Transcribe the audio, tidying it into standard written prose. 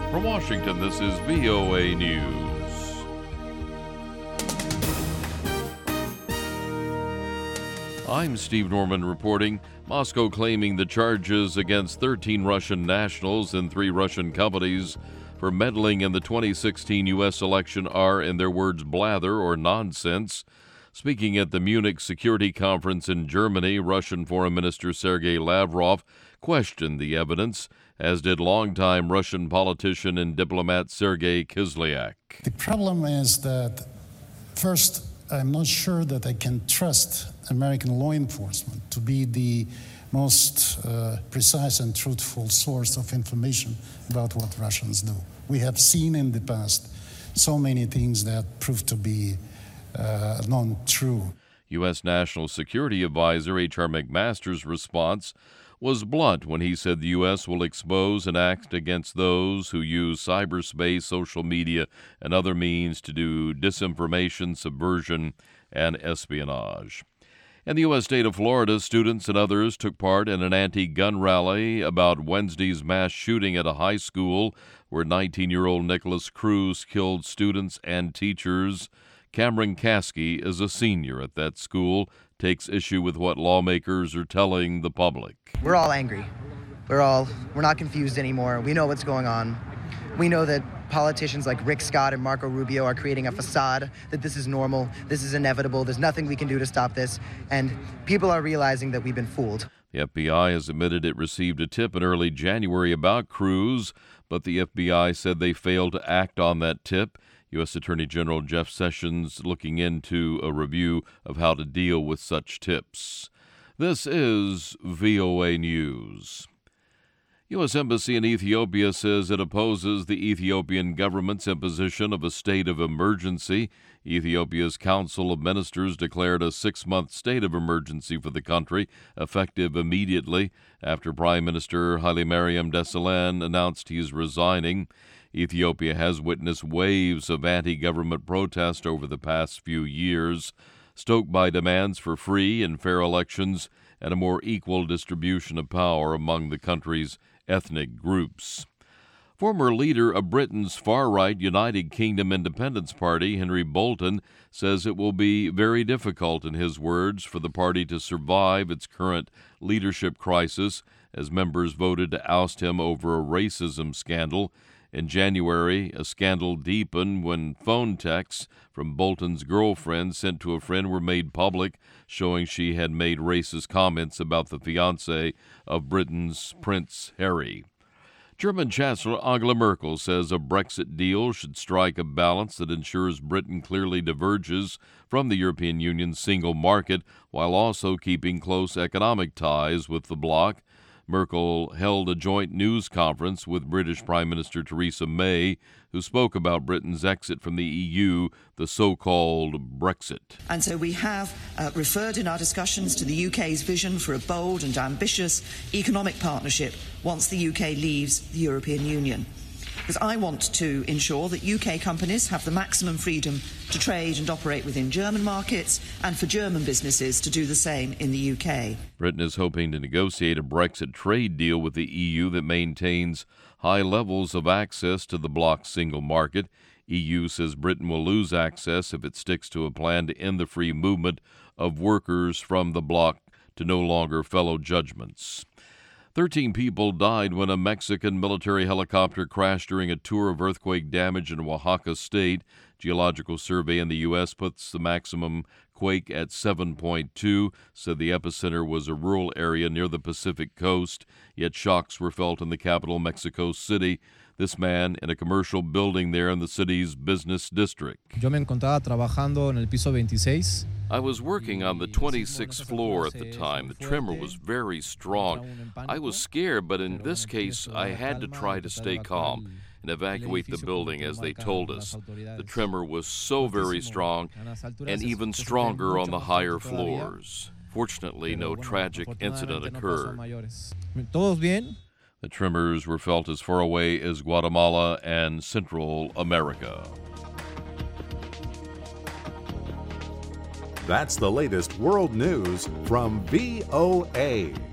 From Washington, this is VOA News. I'm Steve Norman reporting. Moscow claiming the charges against 13 Russian nationals and 3 Russian companies for meddling in the 2016 U.S. election are, in their words, blather or nonsense. Speaking at the Munich Security Conference in Germany, Russian Foreign Minister Sergei Lavrov questioned the evidence, as did longtime Russian politician and diplomat Sergei Kislyak. The problem is that, first, I'm not sure that I can trust American law enforcement to be the most precise and truthful source of information about what Russians do. We have seen in the past so many things that prove to be non-true. U.S. National Security Advisor H.R. McMaster's response was blunt when he said the U.S. will expose and act against those who use cyberspace, social media, and other means to do disinformation, subversion, and espionage. In the U.S. state of Florida, students and others took part in an anti-gun rally about Wednesday's mass shooting at a high school where 19-year-old Nicholas Cruz killed students and teachers. Cameron Caskey is a senior at that school, takes issue with what lawmakers are telling the public. We're all angry. We're not confused anymore. We know what's going on. We know that politicians like Rick Scott and Marco Rubio are creating a facade that this is normal, this is inevitable, there's nothing we can do to stop this, and people are realizing that we've been fooled. The FBI has admitted it received a tip in early January about Cruz, but the FBI said they failed to act on that tip. U.S. Attorney General Jeff Sessions looking into a review of how to deal with such tips. This is VOA News. U.S. Embassy in Ethiopia says it opposes the Ethiopian government's imposition of a state of emergency. Ethiopia's Council of Ministers declared a 6-month state of emergency for the country, effective immediately after Prime Minister Hailemariam Desalegn announced he is resigning. Ethiopia has witnessed waves of anti-government protest over the past few years, stoked by demands for free and fair elections and a more equal distribution of power among the country's ethnic groups. Former leader of Britain's far-right United Kingdom Independence Party, Henry Bolton, says it will be very difficult, in his words, for the party to survive its current leadership crisis as members voted to oust him over a racism scandal. In January, a scandal deepened when phone texts from Bolton's girlfriend sent to a friend were made public, showing she had made racist comments about the fiancé of Britain's Prince Harry. German Chancellor Angela Merkel says a Brexit deal should strike a balance that ensures Britain clearly diverges from the European Union's single market while also keeping close economic ties with the bloc. Merkel held a joint news conference with British Prime Minister Theresa May, who spoke about Britain's exit from the EU, the so-called Brexit. And so we have referred in our discussions to the UK's vision for a bold and ambitious economic partnership once the UK leaves the European Union. Because I want to ensure that UK companies have the maximum freedom to trade and operate within German markets and for German businesses to do the same in the UK. Britain is hoping to negotiate a Brexit trade deal with the EU that maintains high levels of access to the bloc's single market. EU says Britain will lose access if it sticks to a plan to end the free movement of workers from the bloc to no longer fellow judgments. 13 people died when a Mexican military helicopter crashed during a tour of earthquake damage in Oaxaca State. Geological Survey in the U.S. puts the maximum quake at 7.2, said the epicenter was a rural area near the Pacific coast, yet shocks were felt in the capital, Mexico City. This man in a commercial building there in the city's business district. Yo me encontraba trabajando en el piso 26. I was working on the 26th floor at the time. The tremor was very strong. I was scared, but in this case, I had to try to stay calm and evacuate the building as they told us. The tremor was so very strong and even stronger on the higher floors. Fortunately, no tragic incident occurred. ¿Todos bien? The tremors were felt as far away as Guatemala and Central America. That's the latest world news from VOA.